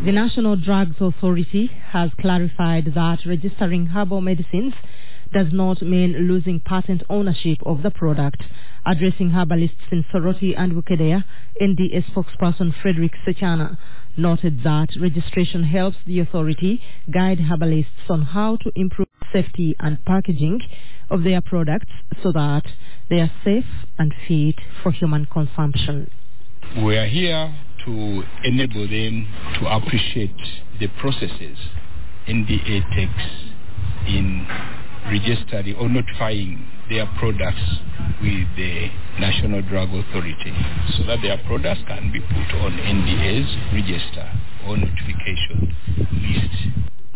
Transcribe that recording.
The National Drugs Authority has clarified that registering herbal medicines does not mean losing patent ownership of the product. Addressing herbalists in Soroti and Wukedea, NDA spokesperson Frederick Sechana noted that registration helps the authority guide herbalists on how to improve safety and packaging of their products so that they are safe and fit for human consumption. We are here to enable them to appreciate the processes NDA takes in registering or notifying their products with the National Drug Authority so that their products can be put on NDA's register or notification list.